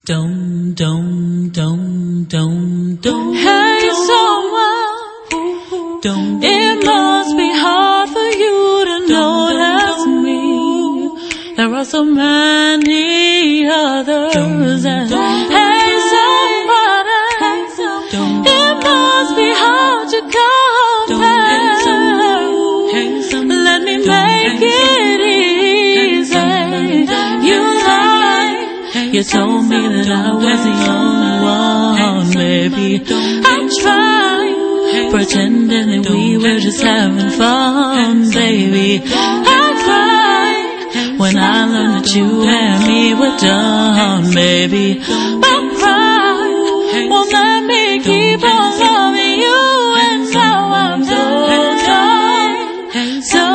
Don't. Hey, someone, it must be hard for you to notice me. There are so many others. And hey, somebody, it must be hard to compare. Let me make it easy. You lied. You told me that I was the only one, baby. I'm trying, pretending that we were just having fun, baby. I cried when I learned that you and me were done, baby. My pride won't let me keep on loving you, and now I'm so done, so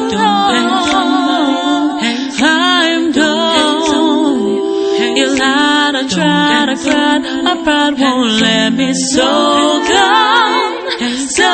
done. I'm done. You lie to try to cry, my pride won't let me, so gone, so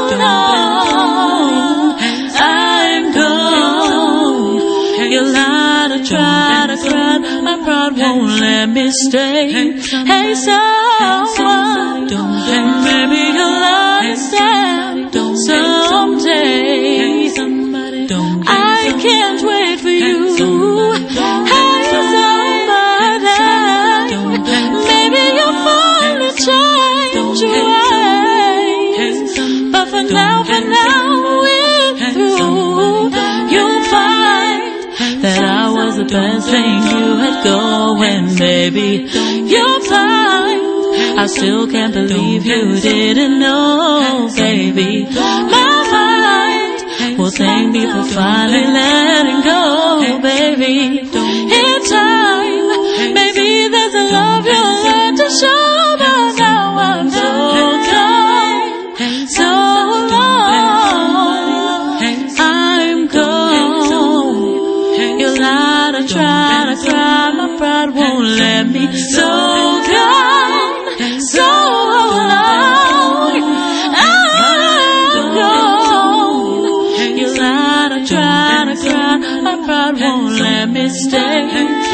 long. I'm gone. You lie to try to cry, my pride won't let me stay. Hey, someone, maybe you'll understand someday. I can't wait for you. Hey, somebody, maybe you'll finally change your ways. But for now, we're through. You'll find that I was the best thing you had going, baby. You'll find I still can't believe you didn't know, baby. My mind will thank me for finally letting go, baby. In time, maybe there's a love you'll learn to show, but now I'm so gone, so long. I'm gone. You lie to try to cry, my pride won't let me, so gone, so long. I'm gone. You lie to try to cry, my pride won't let me stay.